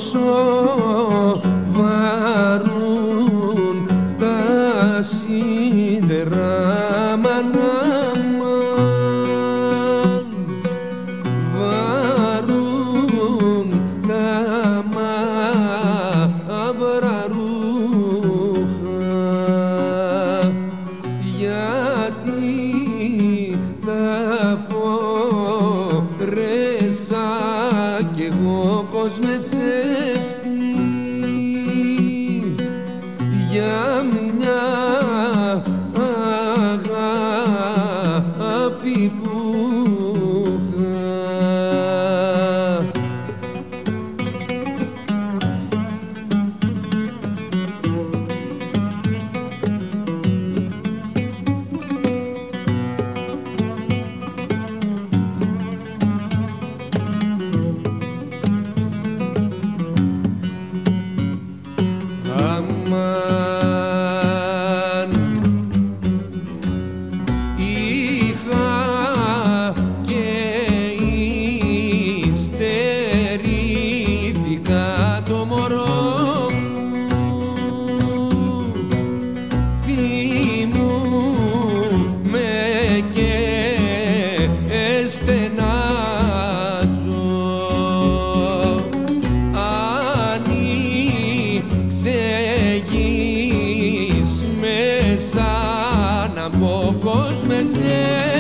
πόσο βαρούν τα σίδερα μανάμα, βαρούν τα μαύρα ρούχα, γιατί τα φορέσα κι εγώ κόσμε ψεύτη για μια αγάπη που αμάν είχα και υστερήθηκα το μωρό μου, θυμούμαι και στενάζω. Ανοίξε γης μέσα να μπω κόσμε